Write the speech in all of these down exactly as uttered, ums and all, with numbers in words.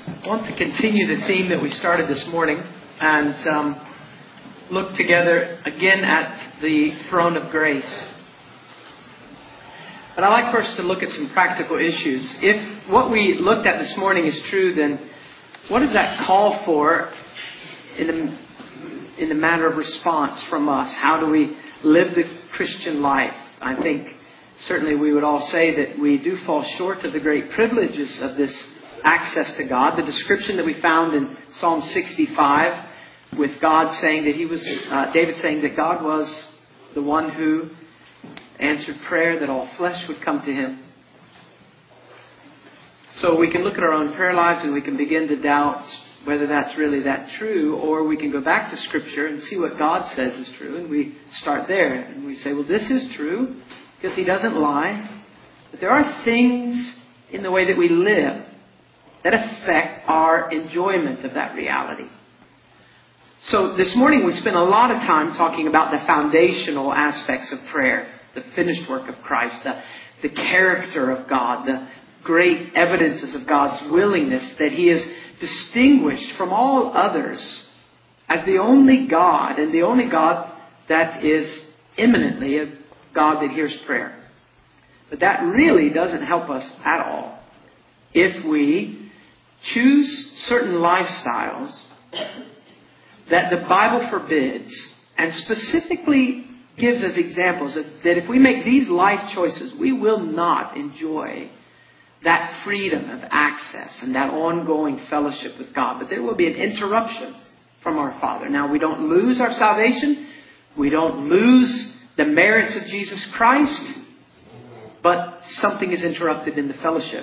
I want to continue the theme that we started this morning and um, look together again at the throne of grace. But I'd like first to look at some practical issues. If what we looked at this morning is true, then what does that call for in the, in the matter of response from us? How do we live the Christian life? I think certainly we would all say that we do fall short of the great privileges of this access to God. The description that we found in Psalm sixty-five with God saying that he was, uh, David saying that God was the one who answered prayer, that all flesh would come to him. So we can look at our own prayer lives and we can begin to doubt whether that's really that true, or we can go back to Scripture and see what God says is true, and we start there and we say, well, this is true because he doesn't lie. But there are things in the way that we live that affect our enjoyment of that reality. So this morning we spent a lot of time talking about the foundational aspects of prayer, the finished work of Christ, the, the character of God, the great evidences of God's willingness that he is distinguished from all others as the only God, and the only God that is imminently a God that hears prayer. But that really doesn't help us at all if we choose certain lifestyles that the Bible forbids and specifically gives us examples of, that if we make these life choices, we will not enjoy that freedom of access and that ongoing fellowship with God. But there will be an interruption from our Father. Now, we don't lose our salvation. We don't lose the merits of Jesus Christ. But something is interrupted in the fellowship.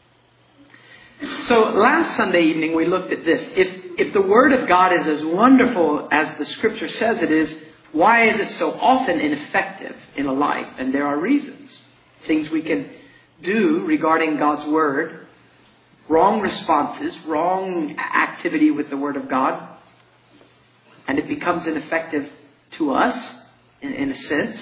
So last Sunday evening we looked at this. If, if the Word of God is as wonderful as the Scripture says it is, why is it so often ineffective in a life? And there are reasons. Things we can do regarding God's Word. Wrong responses, wrong activity with the Word of God. And it becomes ineffective to us, in, in a sense.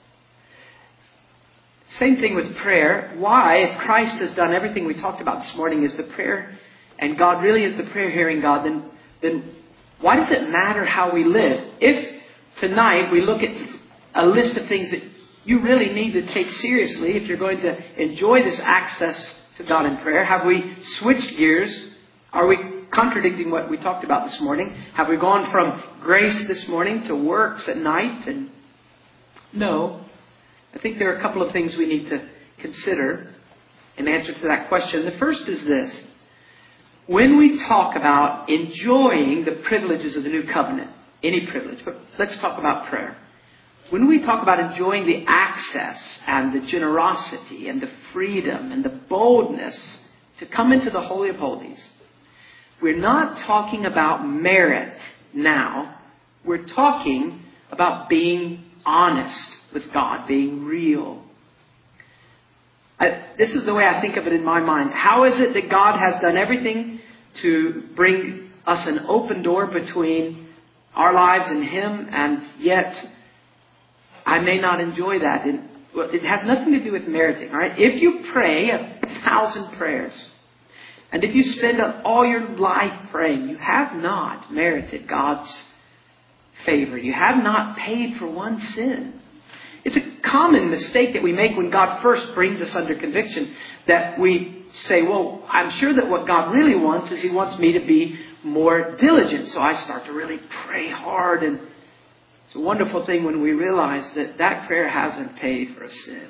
Same thing with prayer. Why, if Christ has done everything we talked about this morning, is the prayer, and God really is the prayer-hearing God, then, then why does it matter how we live? If tonight we look at a list of things that you really need to take seriously if you're going to enjoy this access to God in prayer, have we switched gears? Are we contradicting what we talked about this morning? Have we gone from grace this morning to works at night? And no. I think there are a couple of things we need to consider in answer to that question. The first is this. When we talk about enjoying the privileges of the new covenant, any privilege, but let's talk about prayer. When we talk about enjoying the access and the generosity and the freedom and the boldness to come into the Holy of Holies, we're not talking about merit now. We're talking about being honest with God, being real. I, this is the way I think of it in my mind. How is it that God has done everything to bring us an open door between our lives and Him, and yet I may not enjoy that? And, well, it has nothing to do with meriting, all right? If you pray a thousand prayers, and if you spend all your life praying, you have not merited God's favor. You have not paid for one sin. It's a common mistake that we make when God first brings us under conviction, that we say, well, I'm sure that what God really wants is He wants me to be more diligent. So I start to really pray hard. And it's a wonderful thing when we realize that that prayer hasn't paid for a sin.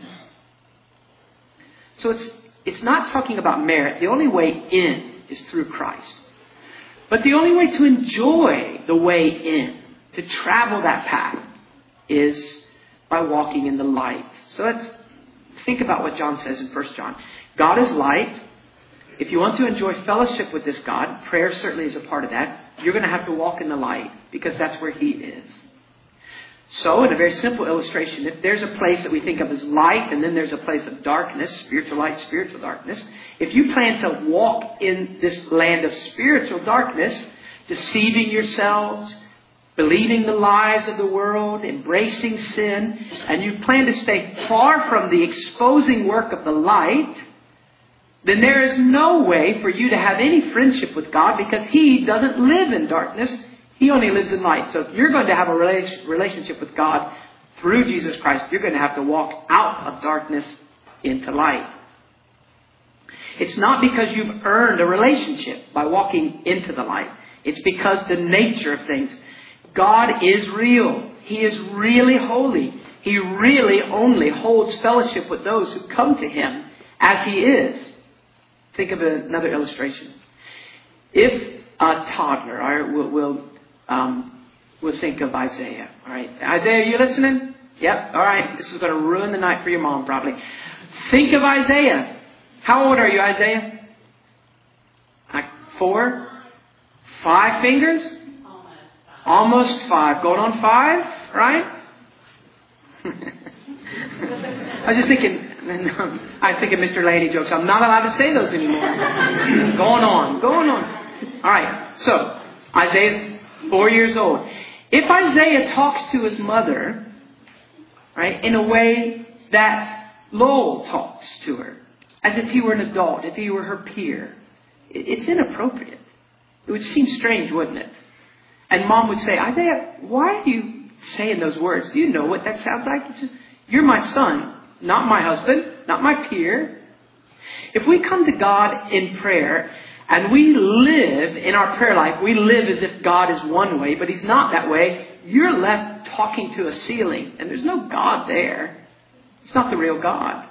So it's, it's not talking about merit. The only way in is through Christ. But the only way to enjoy the way in, to travel that path, is by walking in the light. So let's think about what John says in First John. God is light. If you want to enjoy fellowship with this God, prayer certainly is a part of that. You're going to have to walk in the light because that's where He is. So in a very simple illustration, if there's a place that we think of as light and then there's a place of darkness, spiritual light, spiritual darkness, if you plan to walk in this land of spiritual darkness, deceiving yourselves, believing the lies of the world, embracing sin, and you plan to stay far from the exposing work of the light, then there is no way for you to have any friendship with God, because He doesn't live in darkness. He only lives in light. So if you're going to have a relationship with God through Jesus Christ, you're going to have to walk out of darkness into light. It's not because you've earned a relationship by walking into the light. It's because the nature of things. God is real. He is really holy. He really only holds fellowship with those who come to Him as He is. Think of another illustration. If a toddler, all right, we'll, we'll, um, we'll think of Isaiah. All right, Isaiah, are you listening? Yep. All right. This is going to ruin the night for your mom, probably. Think of Isaiah. How old are you, Isaiah? Like four? Five fingers? Almost five. Going on five, right? I was just thinking, I think of Mister Lady jokes. I'm not allowed to say those anymore. Going on, going on. All right. So, Isaiah's four years old. If Isaiah talks to his mother, right, in a way that Lowell talks to her, as if he were an adult, if he were her peer, it's inappropriate. It would seem strange, wouldn't it? And Mom would say, Isaiah, why are you saying those words? Do you know what that sounds like? It's just, you're my son, not my husband, not my peer. If we come to God in prayer and we live in our prayer life, we live as if God is one way, but He's not that way. You're left talking to a ceiling, and there's no God there. It's not the real God.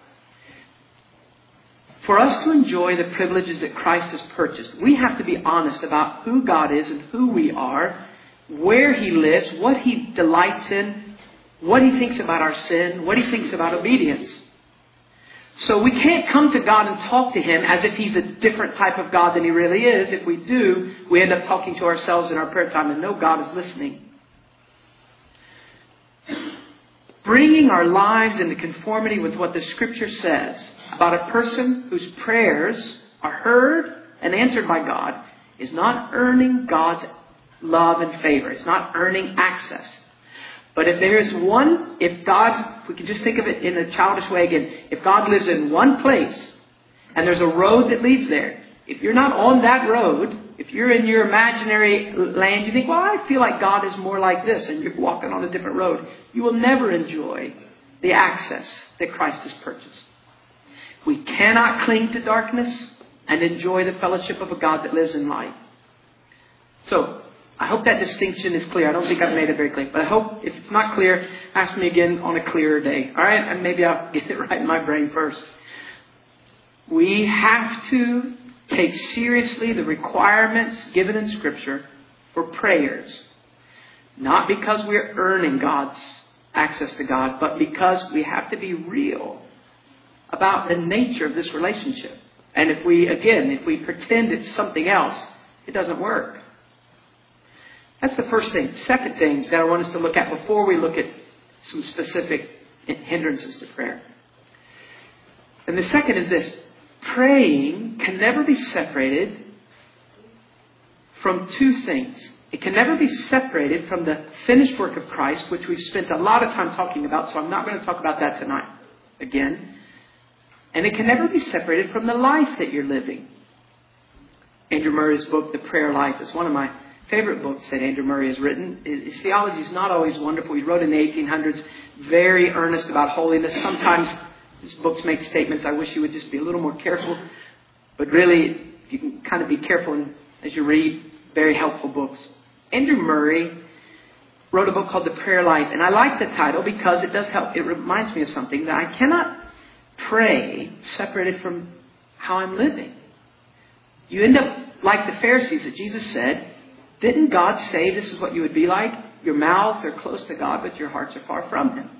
For us to enjoy the privileges that Christ has purchased, we have to be honest about who God is and who we are, where He lives, what He delights in, what He thinks about our sin, what He thinks about obedience. So we can't come to God and talk to Him as if He's a different type of God than He really is. If we do, we end up talking to ourselves in our prayer time and no God is listening. Bringing our lives into conformity with what the Scripture says about a person whose prayers are heard and answered by God is not earning God's love and favor. It's not earning access. But if there is one, if God, we can just think of it in a childish way again, if God lives in one place and there's a road that leads there, if you're not on that road, if you're in your imaginary land, you think, well, I feel like God is more like this, and you're walking on a different road, you will never enjoy the access that Christ has purchased. We cannot cling to darkness and enjoy the fellowship of a God that lives in light. So, I hope that distinction is clear. I don't think I've made it very clear. But I hope if it's not clear, ask me again on a clearer day. All right? And maybe I'll get it right in my brain first. We have to take seriously the requirements given in Scripture for prayers. Not because we're earning God's access to God, but because we have to be real about the nature of this relationship. And if we, again, if we pretend it's something else, it doesn't work. That's the first thing. Second thing that I want us to look at before we look at some specific hindrances to prayer. And the second is this. Praying can never be separated from two things. It can never be separated from the finished work of Christ, which we've spent a lot of time talking about, so I'm not going to talk about that tonight again. And it can never be separated from the life that you're living. Andrew Murray's book, The Prayer Life, is one of my favorite books that Andrew Murray has written. His theology is not always wonderful. He wrote in the eighteen hundreds, very earnest about holiness. Sometimes his books make statements, I wish you would just be a little more careful. But really, you can kind of be careful as you read. Very helpful books. Andrew Murray wrote a book called The Prayer Life. And I like the title because it does help. It reminds me of something, that I cannot pray separated from how I'm living. You end up like the Pharisees that Jesus said, didn't God say this is what you would be like? Your mouths are close to God, but your hearts are far from Him.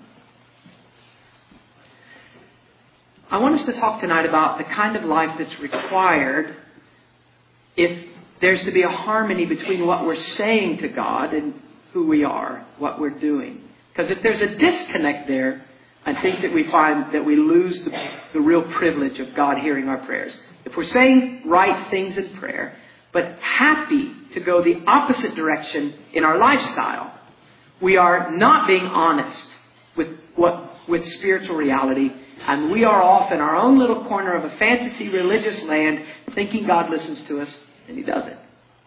I want us to talk tonight about the kind of life that's required if there's to be a harmony between what we're saying to God and who we are, what we're doing. Because if there's a disconnect there, I think that we find that we lose the, the real privilege of God hearing our prayers. If we're saying right things in prayer, but happy to go the opposite direction in our lifestyle, we are not being honest with what with spiritual reality, And we are off in our own little corner of a fantasy religious land thinking God listens to us, and He doesn't.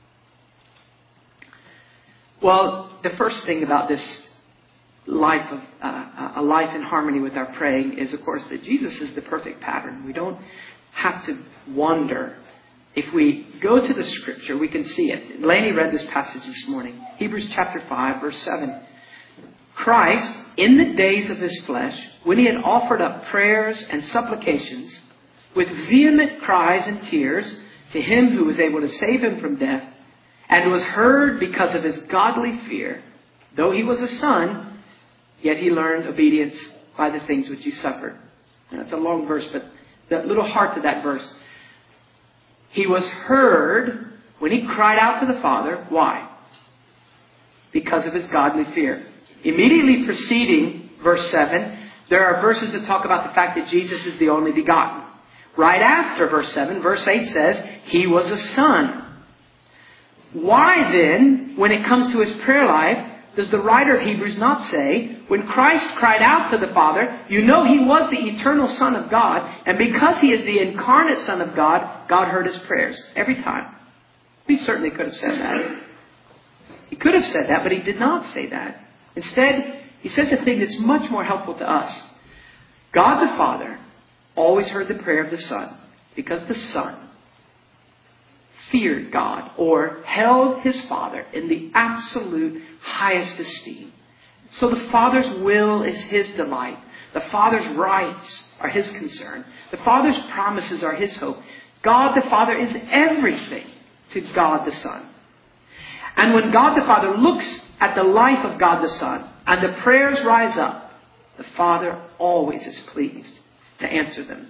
Well, the first thing about this life of uh, a life in harmony with our praying is, of course, that Jesus is the perfect pattern. We don't have to wonder. If we go to the Scripture, we can see it. Laney read this passage this morning. Hebrews chapter five, verse seven. Christ, in the days of His flesh, when He had offered up prayers and supplications with vehement cries and tears to Him who was able to save Him from death, and was heard because of His godly fear, though He was a son, yet He learned obedience by the things which He suffered. Now, it's a long verse, but the little heart of that verse. He was heard when He cried out to the Father. Why? Because of His godly fear. Immediately preceding verse seven, there are verses that talk about the fact that Jesus is the only begotten. Right after verse seven, verse eight says, He was a son. Why then, when it comes to His prayer life, does the writer of Hebrews not say, when Christ cried out to the Father, you know He was the eternal Son of God, and because He is the incarnate Son of God, God heard His prayers every time. He certainly could have said that. He could have said that, but He did not say that. Instead, He says a thing that's much more helpful to us. God the Father always heard the prayer of the Son because the Son feared God or held His Father in the absolute highest esteem. So the Father's will is His delight. The Father's rights are His concern. The Father's promises are His hope. God the Father is everything to God the Son. And when God the Father looks at the life of God the Son and the prayers rise up, the Father always is pleased to answer them.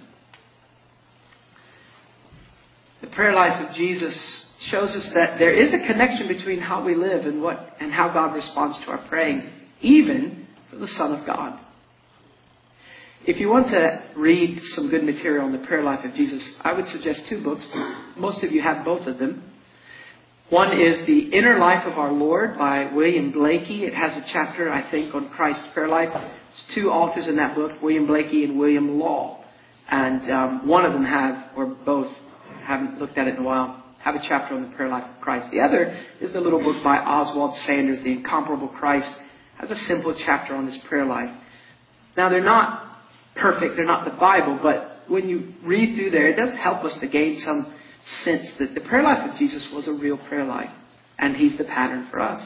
The prayer life of Jesus shows us that there is a connection between how we live and what and how God responds to our praying, even for the Son of God. If you want to read some good material on the prayer life of Jesus, I would suggest two books. Most of you have both of them. One is The Inner Life of Our Lord by William Blakey. It has a chapter, I think, on Christ's prayer life. There's two authors in that book, William Blakey and William Law. And um, one of them have, or both, haven't looked at it in a while, have a chapter on the prayer life of Christ. The other is the little book by Oswald Sanders, The Incomparable Christ. It has a simple chapter on his prayer life. Now, they're not perfect. They're not the Bible. But when you read through there, it does help us to gain some sense that the prayer life of Jesus was a real prayer life. And He's the pattern for us.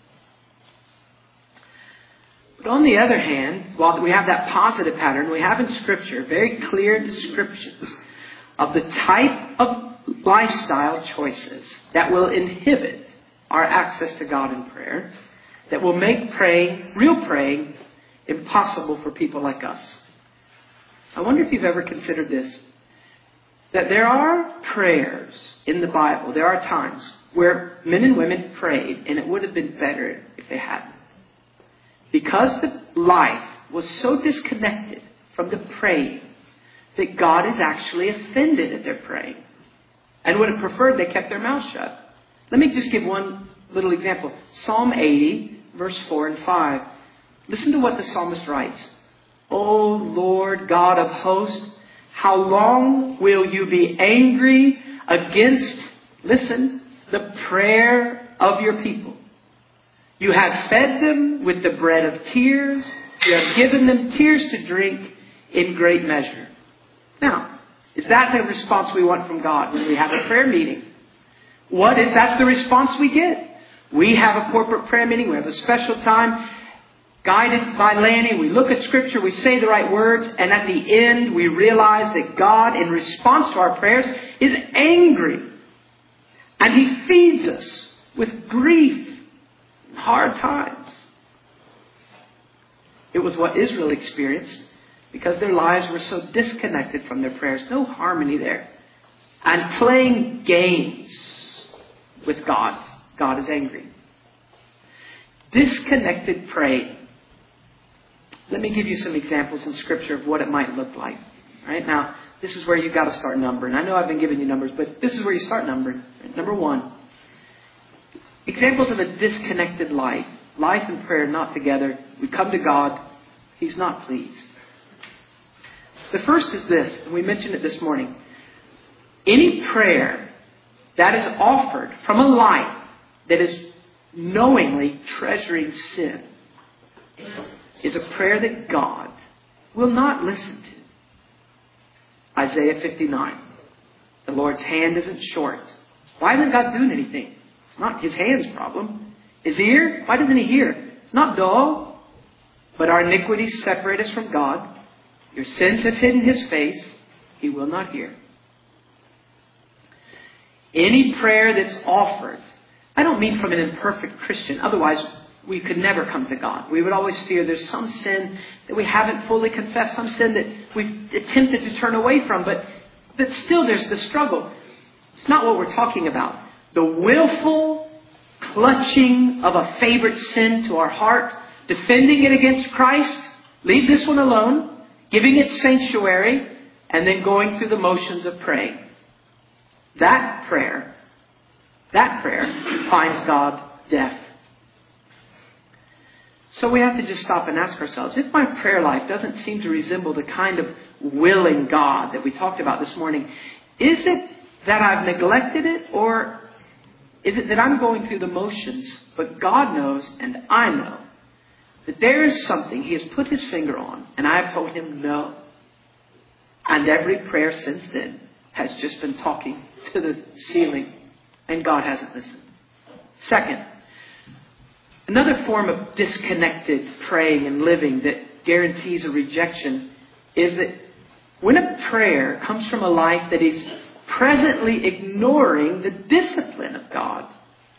But on the other hand, while we have that positive pattern, we have in Scripture very clear descriptions of the type of lifestyle choices that will inhibit our access to God in prayer, that will make praying, real praying, impossible for people like us. I wonder if you've ever considered this, that there are prayers in the Bible, there are times where men and women prayed, and it would have been better if they hadn't. Because the life was so disconnected from the praying, that God is actually offended at their praying, and would have preferred they kept their mouth shut. Let me just give one little example. Psalm eighty, verse four and five. Listen to what the psalmist writes. O Lord God of hosts, how long will you be angry against, listen, the prayer of your people? You have fed them with the bread of tears. You have given them tears to drink in great measure. Now, is that the response we want from God when we have a prayer meeting? What if that's the response we get? We have a corporate prayer meeting. We have a special time guided by Lanny. We look at Scripture. We say the right words. And at the end, we realize that God, in response to our prayers, is angry. And He feeds us with grief and hard times. It was what Israel experienced, because their lives were so disconnected from their prayers. No harmony there. And playing games with God. God is angry. Disconnected praying. Let me give you some examples in Scripture of what it might look like. All right, now, this is where you've got to start numbering. I know I've been giving you numbers, but this is where you start numbering. Number one. Examples of a disconnected life. Life and prayer not together. We come to God. He's not pleased. The first is this, and we mentioned it this morning. Any prayer that is offered from a life that is knowingly treasuring sin is a prayer that God will not listen to. Isaiah fifty-nine. The Lord's hand isn't short. Why isn't God doing anything? It's not His hand's problem. His ear? Why doesn't He hear? It's not dull. But our iniquities separate us from God. Your sins have hidden His face. He will not hear. Any prayer that's offered, I don't mean from an imperfect Christian. Otherwise, we could never come to God. We would always fear there's some sin that we haven't fully confessed, some sin that we've attempted to turn away from, but, but still there's the struggle. It's not what we're talking about. The willful clutching of a favorite sin to our heart, defending it against Christ, leave this one alone, giving it sanctuary, and then going through the motions of praying. That prayer, that prayer finds God deaf. So we have to just stop and ask ourselves, if my prayer life doesn't seem to resemble the kind of willing God that we talked about this morning, is it that I've neglected it, or is it that I'm going through the motions, but God knows and I know that there is something He has put His finger on, and I have told Him no. And every prayer since then has just been talking to the ceiling, and God hasn't listened. Second, another form of disconnected praying and living that guarantees a rejection is that when a prayer comes from a life that is presently ignoring the discipline of God,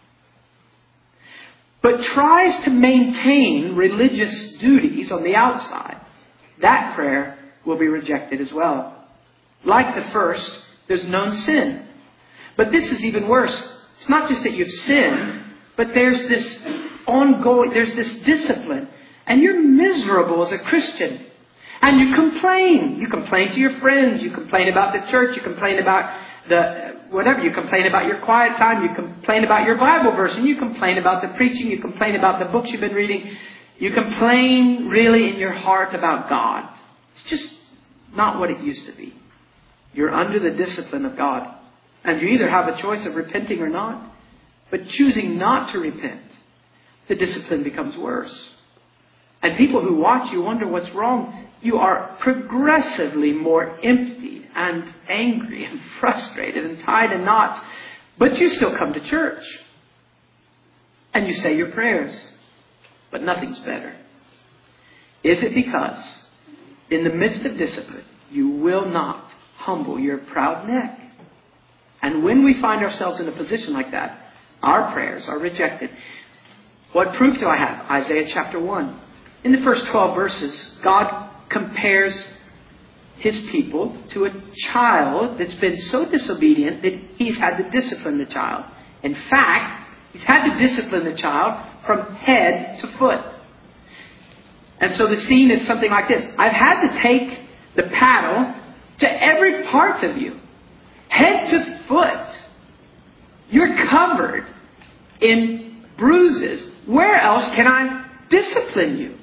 but tries to maintain religious duties on the outside, that prayer will be rejected as well. Like the first, there's known sin. But this is even worse. It's not just that you've sinned, but there's this ongoing, there's this discipline. And you're miserable as a Christian. And you complain. You complain to your friends. You complain about the church. You complain about the whatever. You complain about your quiet time. You complain about your Bible verse. And you complain about the preaching. You complain about the books you've been reading. You complain really in your heart about God. It's just not what it used to be. You're under the discipline of God. And you either have a choice of repenting or not. But choosing not to repent, the discipline becomes worse. And people who watch you wonder what's wrong. You are progressively more empty and angry and frustrated and tied in knots. But you still come to church. And you say your prayers. But nothing's better. Is it because in the midst of discipline, you will not humble your proud neck? And when we find ourselves in a position like that, our prayers are rejected. What proof do I have? Isaiah chapter one. In the first twelve verses, God compares His people to a child that's been so disobedient that He's had to discipline the child. In fact, He's had to discipline the child from head to foot. And so the scene is something like this. I've had to take the paddle to every part of you. Head to foot. You're covered in bruises. Where else can I discipline you?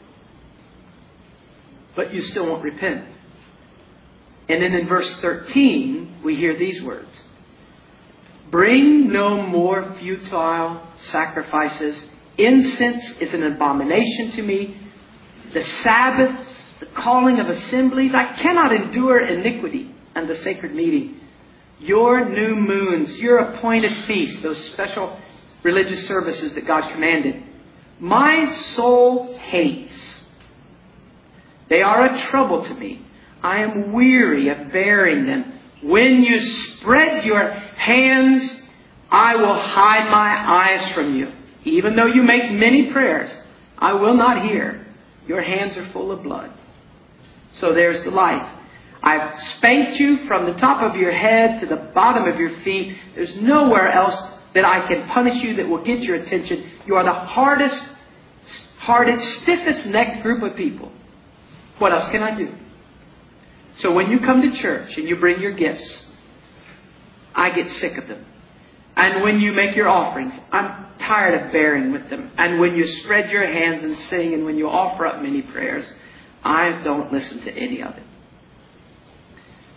But you still won't repent. And then in verse thirteen, we hear these words. Bring no more futile sacrifices. Incense is an abomination to me. The Sabbaths, the calling of assemblies, I cannot endure iniquity and the sacred meeting. Your new moons, your appointed feasts, those special religious services that God commanded, my soul hates. They are a trouble to me. I am weary of bearing them. When you spread your hands, I will hide my eyes from you. Even though you make many prayers, I will not hear. Your hands are full of blood. So there's the life. I've spanked you from the top of your head to the bottom of your feet. There's nowhere else that I can punish you that will get your attention. You are the hardest, hardest, stiffest necked group of people. What else can I do? So when you come to church and you bring your gifts, I get sick of them. And when you make your offerings, I'm tired of bearing with them. And when you spread your hands and sing, and when you offer up many prayers, I don't listen to any of it.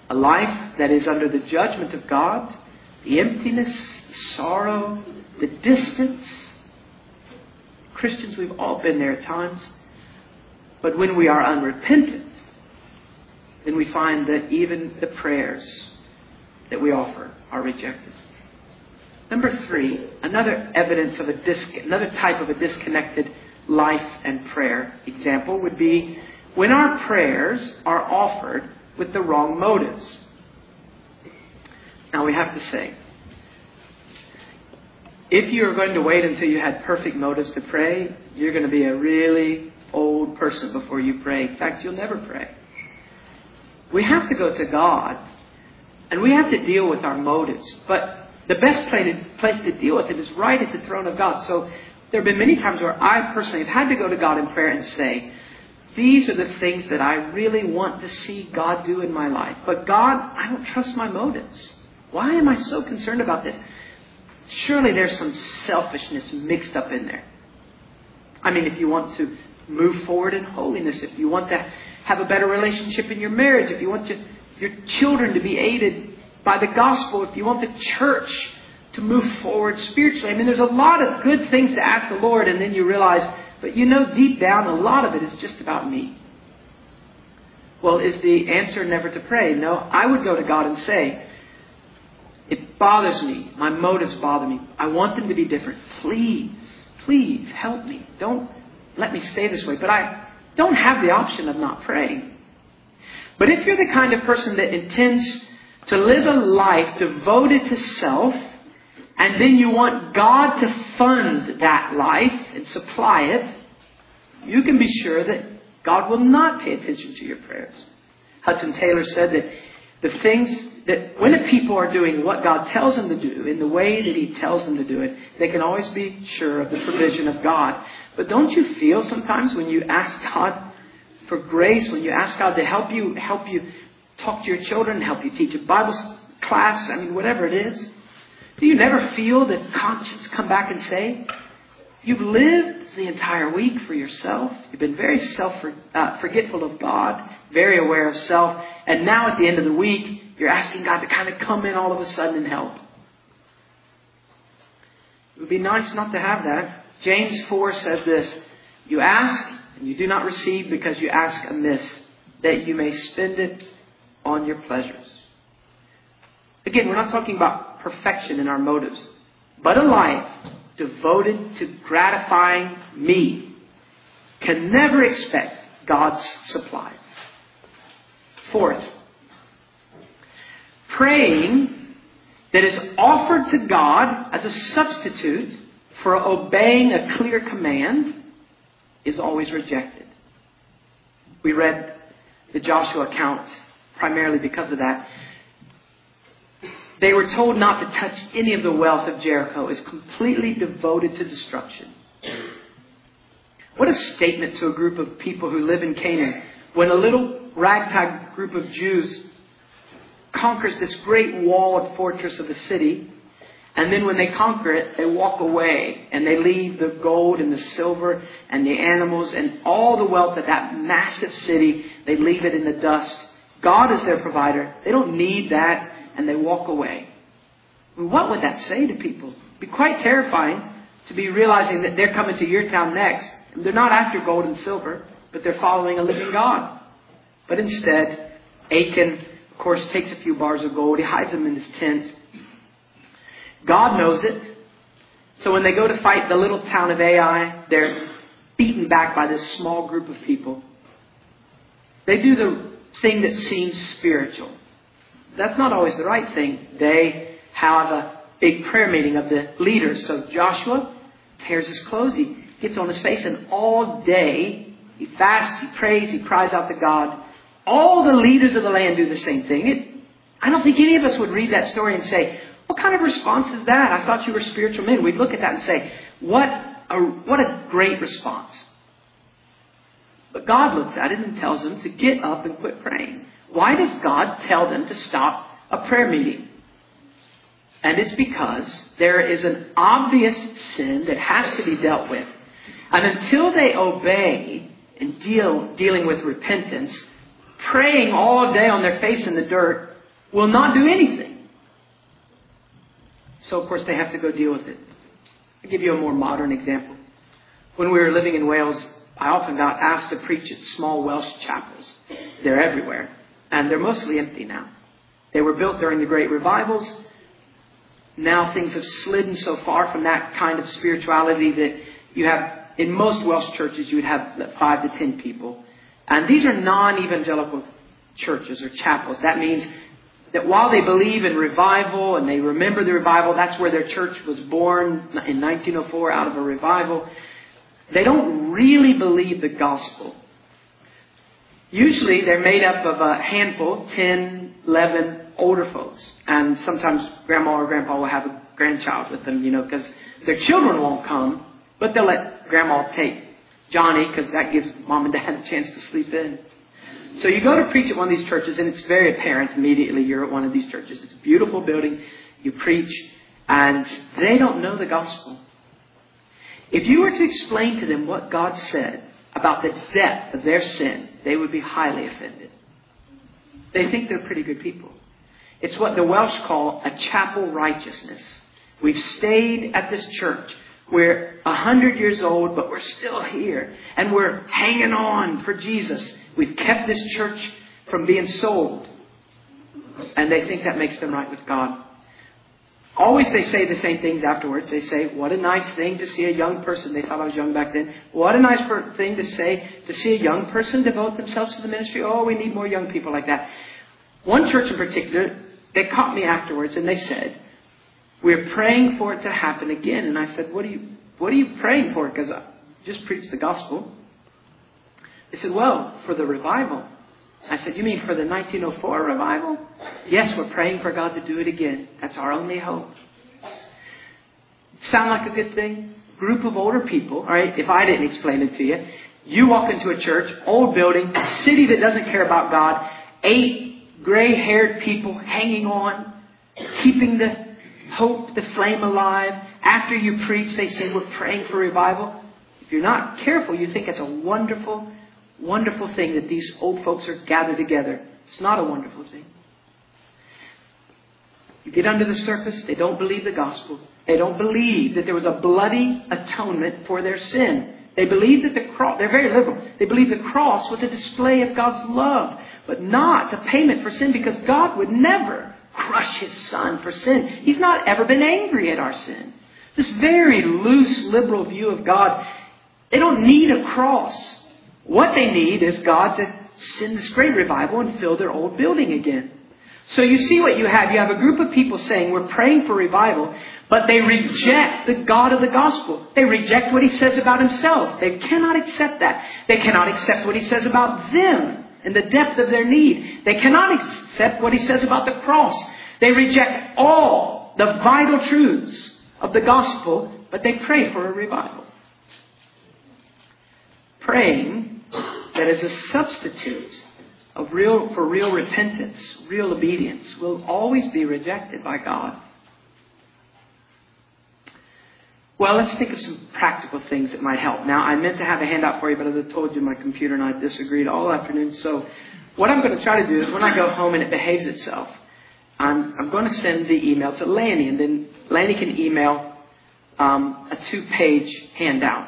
A life that is under the judgment of God, the emptiness, the sorrow, the distance. Christians, we've all been there at times. But when we are unrepentant, then we find that even the prayers that we offer are rejected. Number three, another evidence of a dis- another type of a disconnected life and prayer example would be when our prayers are offered with the wrong motives. Now we have to say, if you're going to wait until you had perfect motives to pray, you're going to be a really old person before you pray. In fact, you'll never pray. We have to go to God, and we have to deal with our motives. But the best place to deal with it is right at the throne of God. So there have been many times where I personally have had to go to God in prayer and say, these are the things that I really want to see God do in my life. But God, I don't trust my motives. Why am I so concerned about this? Surely there's some selfishness mixed up in there. I mean, if you want to move forward in holiness, if you want to have a better relationship in your marriage, if you want to, your children to be aided by the gospel, if you want the church to move forward spiritually. I mean, there's a lot of good things to ask the Lord, and then you realize, but you know deep down, a lot of it is just about me. Well, is the answer never to pray? No, I would go to God and say, it bothers me. My motives bother me. I want them to be different. Please, please help me. Don't let me stay this way. But I don't have the option of not praying. But if you're the kind of person that intends to live a life devoted to self, and then you want God to fund that life and supply it, you can be sure that God will not pay attention to your prayers. Hudson Taylor said that the things that when the people are doing what God tells them to do in the way that He tells them to do it, they can always be sure of the provision of God. But don't you feel sometimes when you ask God for grace, when you ask God to help you, help you talk to your children, help you teach a Bible class, I mean, whatever it is, do you never feel the conscience come back and say, you've lived the entire week for yourself. You've been very self-forgetful of God, very aware of self. And now at the end of the week, you're asking God to kind of come in all of a sudden and help. It would be nice not to have that. James four says this, you ask and you do not receive because you ask amiss, that you may spend it on your pleasures. Again, we're not talking about perfection in our motives, but a life devoted to gratifying me can never expect God's supply. Fourth, praying that is offered to God as a substitute for obeying a clear command is always rejected. We read the Joshua account primarily because of that. They were told not to touch any of the wealth of Jericho. It was completely devoted to destruction. What a statement to a group of people who live in Canaan when a little ragtag group of Jews conquers this great walled fortress of the city. And then when they conquer it, they walk away and they leave the gold and the silver and the animals and all the wealth of that massive city. They leave it in the dust. God is their provider. They don't need that. And they walk away. What would that say to people? It'd be quite terrifying to be realizing that they're coming to your town next. They're not after gold and silver, but they're following a living God. But instead, Achan, of course, takes a few bars of gold. He hides them in his tent. God knows it. So when they go to fight the little town of Ai, they're beaten back by this small group of people. They do the thing that seems spiritual. That's not always the right thing. They have a big prayer meeting of the leaders. So Joshua tears his clothes. He gets on his face and all day he fasts, he prays, he cries out to God. All the leaders of the land do the same thing. It, I don't think any of us would read that story and say, what kind of response is that? I thought you were spiritual men. We'd look at that and say, what a, what a great response. But God looks at it and tells them to get up and quit praying. Why does God tell them to stop a prayer meeting? And it's because there is an obvious sin that has to be dealt with. And until they obey and deal dealing with repentance, praying all day on their face in the dirt will not do anything. So, of course, they have to go deal with it. I'll give you a more modern example. When we were living in Wales, I often got asked to preach at small Welsh chapels. They're everywhere. And they're mostly empty now. They were built during the great revivals. Now things have slidden so far from that kind of spirituality that you have, in most Welsh churches, you would have five to ten people. And these are non-evangelical churches or chapels. That means that while they believe in revival and they remember the revival, that's where their church was born in nineteen oh four out of a revival. They don't really believe the gospel. Usually they're made up of a handful, ten, eleven older folks. And sometimes grandma or grandpa will have a grandchild with them, you know, because their children won't come. But they'll let grandma take Johnny because that gives mom and dad a chance to sleep in. So you go to preach at one of these churches and it's very apparent immediately you're at one of these churches. It's a beautiful building. You preach and they don't know the gospel. If you were to explain to them what God said about the depth of their sin, they would be highly offended. They think they're pretty good people. It's what the Welsh call a chapel righteousness. We've stayed at this church. We're a hundred years old, but we're still here. And we're hanging on for Jesus. We've kept this church from being sold. And they think that makes them right with God. Always they say the same things afterwards. They say, what a nice thing to see a young person. They thought I was young back then. What a nice per- thing to say, to see a young person devote themselves to the ministry. Oh, we need more young people like that. One church in particular, they caught me afterwards and they said, we're praying for it to happen again. And I said, what are you, what are you praying for? Because I just preached the gospel. They said, well, for the revival. I said, you mean for the nineteen oh four revival? Yes, we're praying for God to do it again. That's our only hope. Sound like a good thing? Group of older people, all right, if I didn't explain it to you. You walk into a church, old building, a city that doesn't care about God, eight gray-haired people hanging on, keeping the hope, the flame alive. After you preach, they say, we're praying for revival. If you're not careful, you think it's a wonderful, wonderful thing that these old folks are gathered together. It's not a wonderful thing. You get under the surface, they don't believe the gospel. They don't believe that there was a bloody atonement for their sin. They believe that the cross, they're very liberal. They believe the cross was a display of God's love, but not a payment for sin, because God would never crush His Son for sin. He's not ever been angry at our sin. This very loose, liberal view of God, they don't need a cross. What they need is God to send this great revival and fill their old building again. So you see what you have. You have a group of people saying, we're praying for revival, but they reject the God of the gospel. They reject what He says about Himself. They cannot accept that. They cannot accept what He says about them and the depth of their need. They cannot accept what He says about the cross. They reject all the vital truths of the gospel, but they pray for a revival. Praying that is a substitute of real for real repentance, real obedience, will always be rejected by God. Well, let's think of some practical things that might help. Now, I meant to have a handout for you, but as I told you, my computer and I disagreed all afternoon. So what I'm going to try to do is when I go home and it behaves itself, I'm, I'm going to send the email to Lanny, and then Lanny can email um, a two-page handout.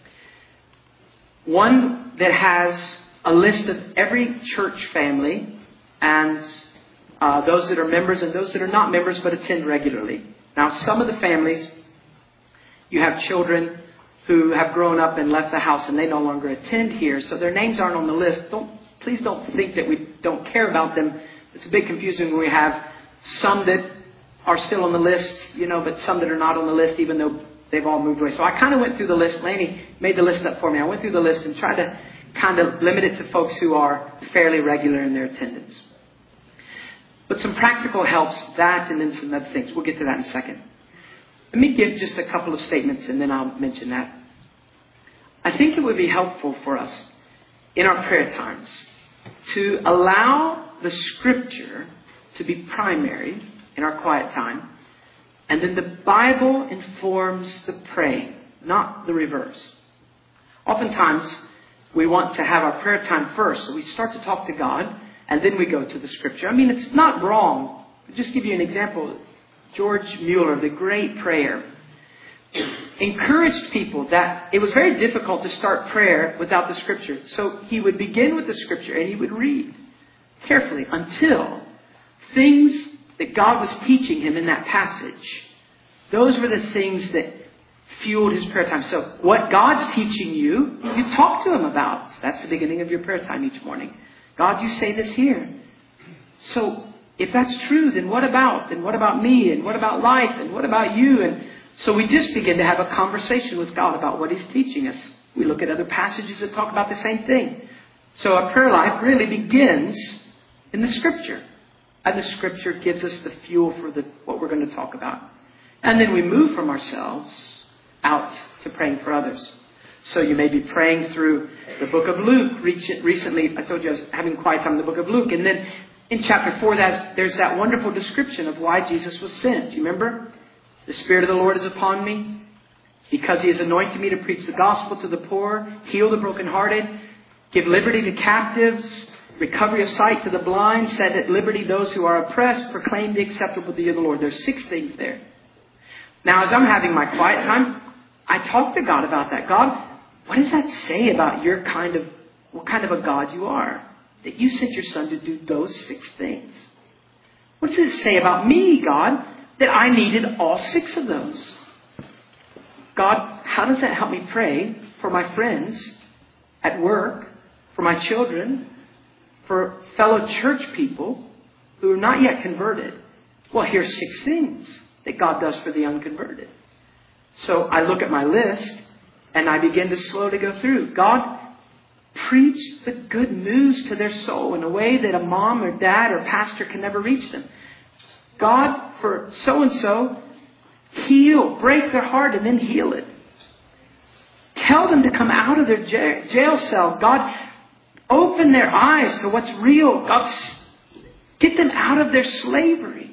One that has a list of every church family and uh, those that are members and those that are not members but attend regularly. Now, some of the families, you have children who have grown up and left the house and they no longer attend here, so their names aren't on the list. Don't, please don't think that we don't care about them. It's a bit confusing when we have some that are still on the list, you know, but some that are not on the list even though they've all moved away. So I kind of went through the list. Laney made the list up for me. I went through the list and tried to kind of limit it to folks who are fairly regular in their attendance. But some practical helps, that and then some other things. We'll get to that in a second. Let me give just a couple of statements and then I'll mention that. I think it would be helpful for us in our prayer times to allow the Scripture to be primary in our quiet time, and then the Bible informs the praying, not the reverse. Oftentimes, we want to have our prayer time first, so we start to talk to God, And then we go to the Scripture. I mean, it's not wrong. I'll just give you an example. George Mueller, the great prayer, encouraged people that it was very difficult to start prayer without the Scripture. So he would begin with the Scripture and he would read carefully until things that God was teaching him in that passage, those were the things that fueled his prayer time. So what God's teaching you, you talk to him about. That's the beginning of your prayer time each morning. God, you say this here. So if that's true, then what about? And what about me? And what about life? And what about you? And so we just begin to have a conversation with God about what He's teaching us. We look at other passages that talk about the same thing. So our prayer life really begins in the Scripture. And the Scripture gives us the fuel for the, what we're going to talk about. And then we move from ourselves out to praying for others. So you may be praying through the book of Luke. Recently, I told you I was having quiet time in the book of Luke. And then in chapter four, there's that wonderful description of why Jesus was sent. Do you remember? The Spirit of the Lord is upon me because He has anointed me to preach the gospel to the poor, heal the brokenhearted, give liberty to captives, recovery of sight to the blind, set at liberty those who are oppressed, proclaim the acceptable year of the Lord. There's six things there. Now, as I'm having my quiet time, I talk to God about that. God, what does that say about your kind of, what kind of a God you are? That you sent your Son to do those six things. What does it say about me, God, that I needed all six of those? God, how does that help me pray for my friends at work, for my children, for fellow church people who are not yet converted? Well, here's six things that God does for the unconverted. So I look at my list and I begin to slowly go through. God, preach the good news to their soul in a way that a mom or dad or pastor can never reach them. God, for so-and-so, heal, break their heart and then heal it. Tell them to come out of their jail cell. God, open their eyes to what's real. God, get them out of their slavery.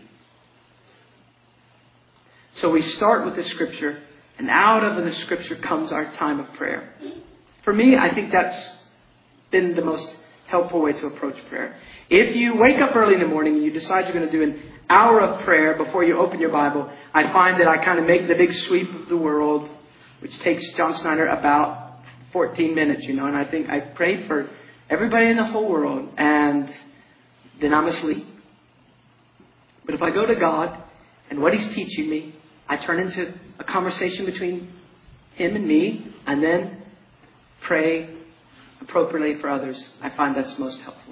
So we start with the Scripture, and out of the Scripture comes our time of prayer. For me, I think that's been the most helpful way to approach prayer. If you wake up early in the morning and you decide you're going to do an hour of prayer before you open your Bible, I find that I kind of make the big sweep of the world, which takes John Snyder about fourteen minutes, you know, and I think I prayed for everybody in the whole world, and then I'm asleep. But if I go to God and what He's teaching me, I turn into a conversation between Him and me, and then pray appropriately for others. I find that's most helpful.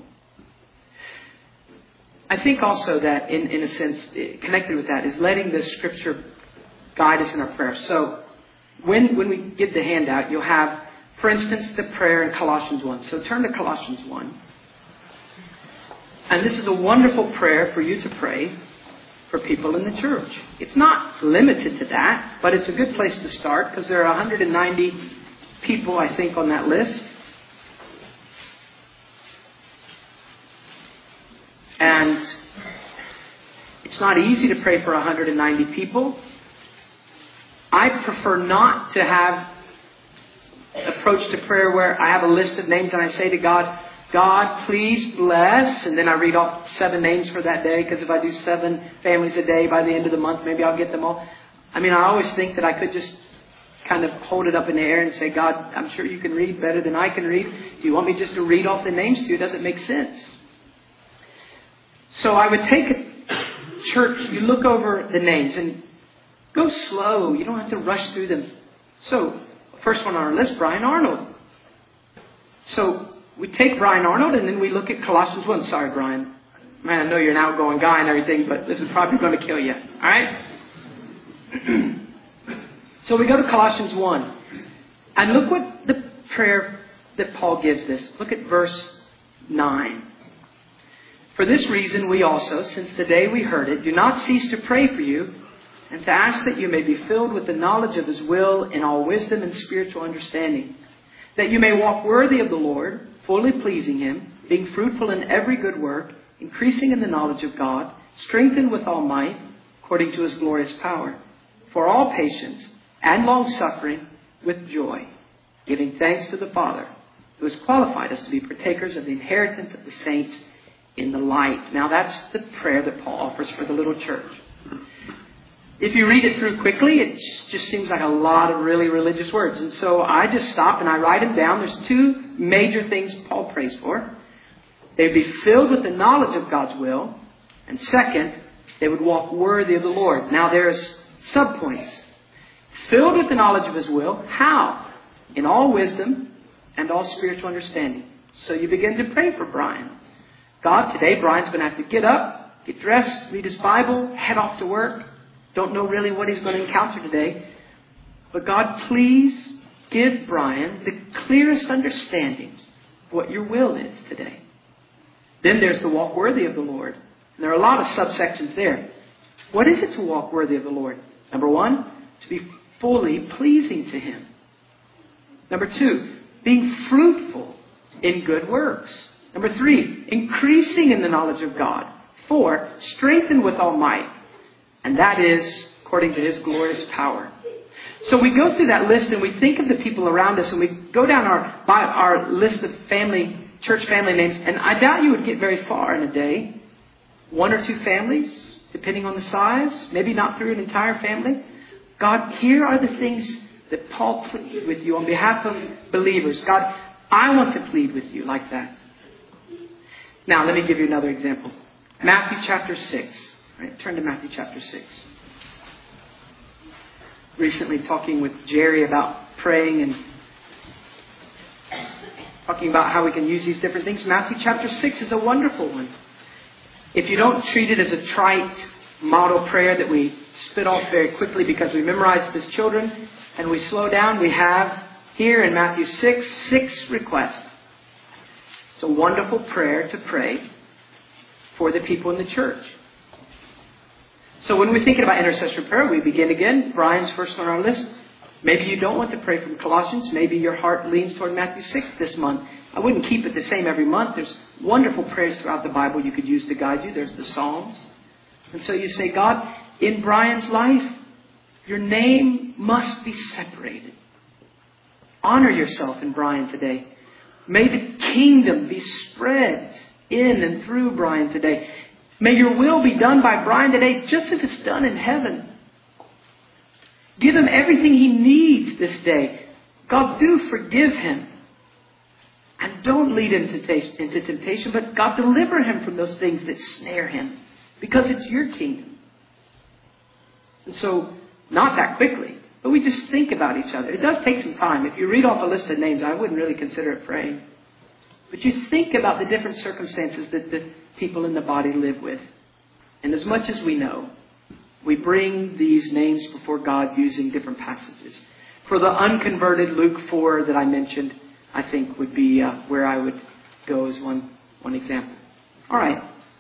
I think also that, in, in a sense, connected with that, is letting the Scripture guide us in our prayer. So when, when we get the handout, you'll have, for instance, the prayer in Colossians one. So turn to Colossians one. And this is a wonderful prayer for you to pray for people in the church. It's not limited to that, but it's a good place to start because there are one hundred ninety people, I think, on that list. And it's not easy to pray for one hundred ninety people. I prefer not to have approach to prayer where I have a list of names and I say to God, God, please bless. And then I read off seven names for that day, because if I do seven families a day by the end of the month, maybe I'll get them all. I mean, I always think that I could just kind of hold it up in the air and say, God, I'm sure you can read better than I can read. Do you want me just to read off the names to you? It doesn't make sense. So I would take a church, you look over the names and go slow. You don't have to rush through them. So, first one on our list, Brian Arnold. So, we take Brian Arnold and then we look at Colossians one. Sorry, Brian. Man, I know you're an outgoing guy and everything, but this is probably going to kill you. Alright? So we go to Colossians one. And look what the prayer that Paul gives this. Look at verse nine. For this reason we also, since the day we heard it, do not cease to pray for you and to ask that you may be filled with the knowledge of His will in all wisdom and spiritual understanding, that you may walk worthy of the Lord, fully pleasing Him, being fruitful in every good work, increasing in the knowledge of God, strengthened with all might, according to His glorious power, for all patience and long-suffering with joy, giving thanks to the Father, who has qualified us to be partakers of the inheritance of the saints in the light. Now that's the prayer that Paul offers for the little church. If you read it through quickly, it just seems like a lot of really religious words. And so I just stop and I write them down. There's two major things Paul prays for. They would be filled with the knowledge of God's will. And second, they would walk worthy of the Lord. Now there's subpoints. Filled with the knowledge of His will. How? In all wisdom and all spiritual understanding. So you begin to pray for Brian. God, today Brian's going to have to get up, get dressed, read his Bible, head off to work. Don't know really what he's going to encounter today. But God, please give Brian the clearest understanding of what your will is today. Then there's the walk worthy of the Lord. And there are a lot of subsections there. What is it to walk worthy of the Lord? Number one, to be fully pleasing to Him. Number two, being fruitful in good works. Number three, increasing in the knowledge of God. Four, strengthened with all might. And that is according to His glorious power. So we go through that list and we think of the people around us and we go down our, by our list of family, church family names. And I doubt you would get very far in a day. One or two families, depending on the size. Maybe not through an entire family. God, here are the things that Paul pleaded with you on behalf of believers. God, I want to plead with you like that. Now, let me give you another example. Matthew chapter six. Right, turn to Matthew chapter six. Recently talking with Jerry about praying and talking about how we can use these different things. Matthew chapter six is a wonderful one. If you don't treat it as a trite model prayer that we spit off very quickly because we memorized it as children and we slow down, we have here in Matthew six, six requests. It's a wonderful prayer to pray for the people in the church. So when we're thinking about intercessory prayer, we begin again. Brian's first on our list. Maybe you don't want to pray from Colossians. Maybe your heart leans toward Matthew six this month. I wouldn't keep it the same every month. There's wonderful prayers throughout the Bible you could use to guide you. There's the Psalms. And so you say, God, in Brian's life, your name must be separated. Honor yourself in Brian today. May the kingdom be spread in and through Brian today. May your will be done by Brian today just as it's done in heaven. Give him everything he needs this day. God, do forgive him. And don't lead him into temptation, but God, deliver him from those things that snare him. Because it's your kingdom. And so, not that quickly, but we just think about each other. It does take some time. If you read off a list of names, I wouldn't really consider it praying. But you think about the different circumstances that the people in the body live with. And as much as we know, we bring these names before God using different passages. For the unconverted, Luke four that I mentioned, I think would be uh, where I would go as one, one example. All right.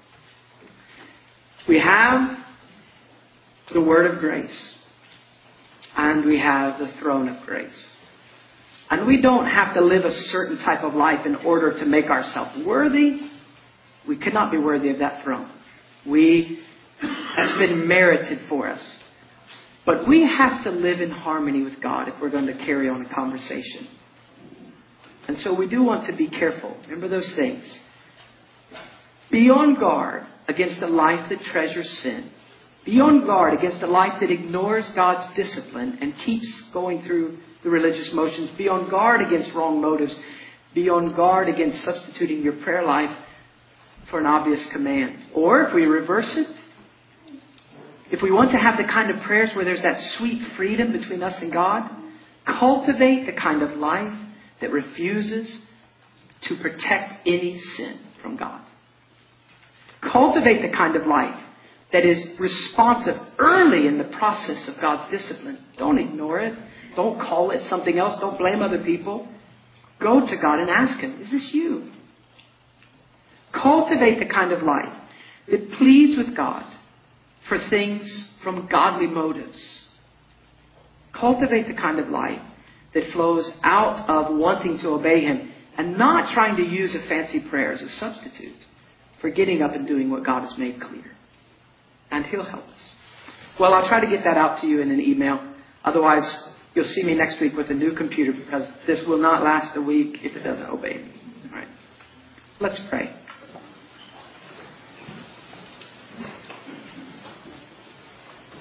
We have the Word of grace. And we have the throne of grace. And we don't have to live a certain type of life in order to make ourselves worthy. We could not be worthy of that throne. We, that's been merited for us. But we have to live in harmony with God if we're going to carry on a conversation. And so we do want to be careful. Remember those things. Be on guard against a life that treasures sin. Be on guard against a life that ignores God's discipline and keeps going through the religious motions. Be on guard against wrong motives. Be on guard against substituting your prayer life for an obvious command. Or if we reverse it, if we want to have the kind of prayers where there's that sweet freedom between us and God, cultivate the kind of life that refuses to protect any sin from God. Cultivate the kind of life that is responsive early in the process of God's discipline. Don't ignore it. Don't call it something else. Don't blame other people. Go to God and ask Him, is this you? Cultivate the kind of life that pleads with God for things from godly motives. Cultivate the kind of life that flows out of wanting to obey Him and not trying to use a fancy prayer as a substitute for getting up and doing what God has made clear. And He'll help us. Well, I'll try to get that out to you in an email. Otherwise, you'll see me next week with a new computer because this will not last a week if it doesn't obey me. All right. Let's pray.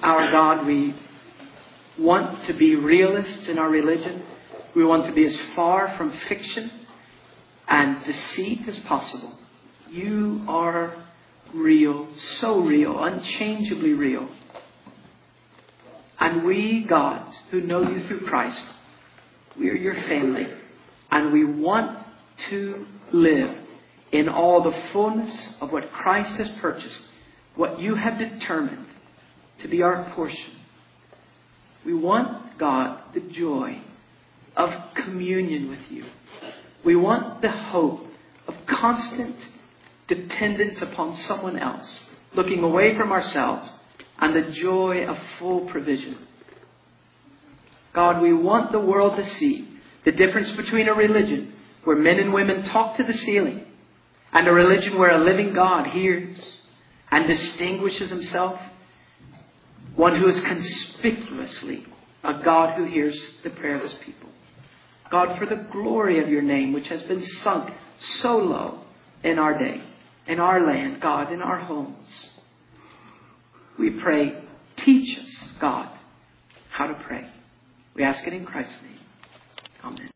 our God, we want to be realists in our religion. We want to be as far from fiction and deceit as possible. You are real, so real, unchangeably real. And we, God, who know you through Christ, we are your family. And we want to live in all the fullness of what Christ has purchased, what you have determined to be our portion. We want, God, the joy of communion with you. We want the hope of constant dependence upon someone else, looking away from ourselves, and the joy of full provision. God, we want the world to see the difference between a religion where men and women talk to the ceiling and a religion where a living God hears and distinguishes himself. One who is conspicuously a God who hears the prayer of his people. God, for the glory of your name, which has been sunk so low in our day, in our land, God, in our homes, we pray, teach us, God, how to pray. We ask it in Christ's name. Amen.